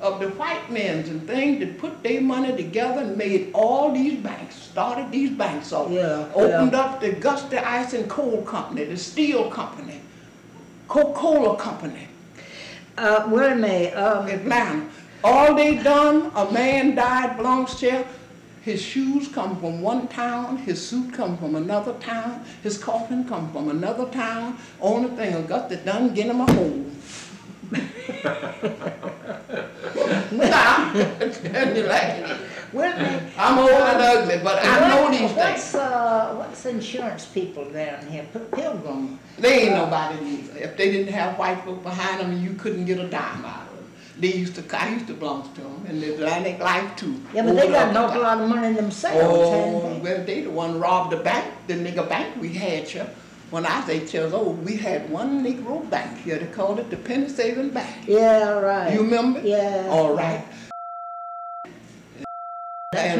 of the white men and things that put their money together and made all these banks, started these banks off, opened up the Augusta Ice and Coal Company, the Steel Company, Coca-Cola Company. Willie Mae, Atlanta. All they done, a man died, belongs to his shoes come from one town, his suit come from another town, his coffin come from another town. Only thing Augusta done, get him a hole. I'm old and ugly, but I know these things. What's insurance people down here? Pilgrim. They ain't nobody neither. If they didn't have white folk behind them, you couldn't get a dime out of them. I used to belong to them, and the Atlantic Life too. Yeah, but they got an awful lot of money themselves. Oh, well, they the one robbed the bank, the nigger bank we had here. When I was 8 years old, we had one Negro bank here. They called it the Penny Saving Bank. Yeah, right. You remember? Yeah. All right. And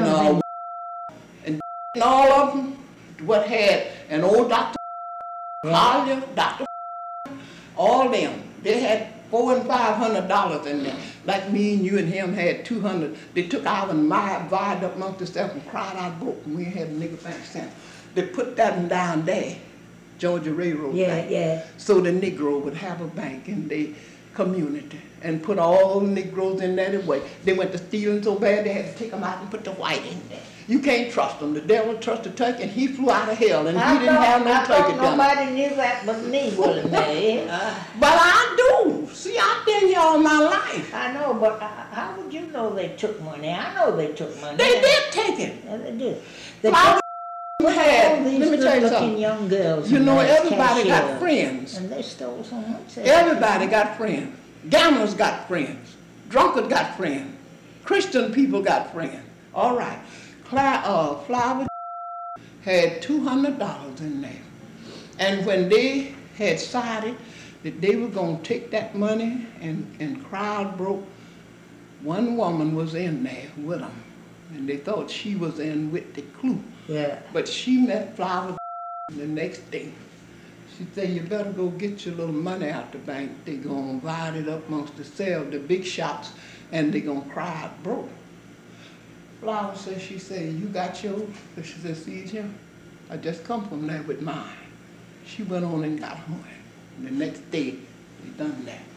all of them, what had an old Dr. Collier, Dr. all them, they had $400 and $500 in there. Like me and you and him had 200. They took our and divided up amongst themselves and cried out broke. And we had a nigger bank center. They put that down there, Georgia Railroad Bank. Yeah. So the Negro would have a bank in the community and put all the Negroes in there way. They went to stealing so bad they had to take them out and put the white in there. You can't trust them. The devil trusted turkey and he flew out of hell and he didn't have no turkey done. Nobody knew that but me, Willie Mae. But I do. See, I've been here all my life. I know, but how would you know they took money? I know they took money. They did take it. Yeah, they did. Let me tell you something. Young girls. You know, everybody got friends. And they stole so much. Everybody got friends. Gamblers got friends. Drunkards got friends. Christian people got friends. All right. Flower had $200 in there. And when they had decided that they were going to take that money and crowd broke, one woman was in there with them. And they thought she was in with the clue. Yeah. But she met Flower the next day. She said, you better go get your little money out the bank. They're going to divide it up amongst themselves, the big shots, and they're going to cry out broke. Flower said, she said, you got yours? So she said, see, Jim, I just come from there with mine. She went on and got home. And the next day, they done that.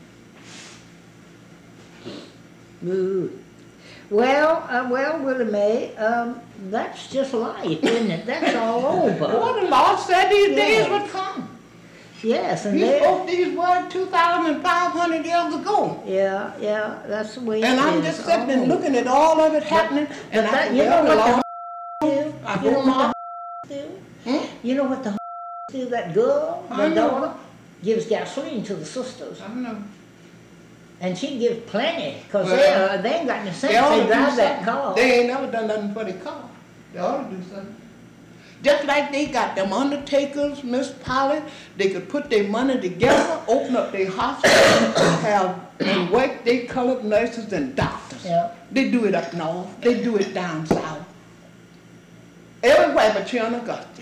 Good. Well, Willie Mae, that's just life, isn't it? That's all over. Well, the Lord said these days would come. Yes, and He spoke these words 2,500 years ago. Yeah, that's the way it is. And I'm just sitting and looking at all of it happening, and I you know what the do? You know what the do? That girl, the daughter, gives gasoline to the sisters. I know. And she gives plenty, because they ain't got any sense to drive that car. They ain't never done nothing for the car. They ought to do something. Just like they got them undertakers, Miss Polly, they could put their money together, open up their hospital, and work their colored nurses and doctors. Yeah. They do it up north. They do it down south. Everywhere but here in Augusta.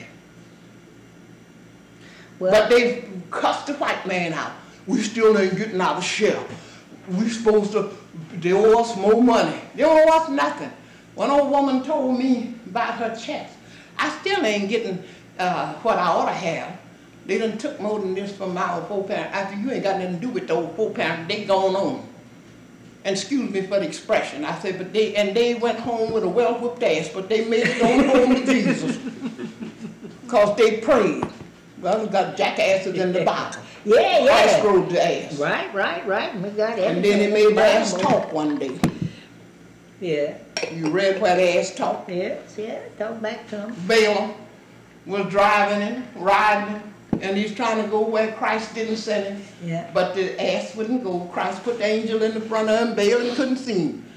Well, but they cussed the white man out. We still ain't getting our share. We supposed to, they owe us more money. They owe us nothing. One old woman told me about her checks. I still ain't getting what I ought to have. They done took more than this from my old four-parent. After you ain't got nothing to do with the old four-parent, they gone on. And excuse me for the expression. I said, but they went home with a well-whooped ass, but they made it on home to Jesus. Because they prayed. Well, we got jackasses in the Bible. Yeah. I screwed the ass. Right. We got everything. And then he made the ass talk one day. Yeah. You read where the ass talked? Yes, talk back to him. Balaam was driving him, riding him, and he's trying to go where Christ didn't send him. Yeah. But the ass wouldn't go. Christ put the angel in the front of him, Balaam couldn't see him.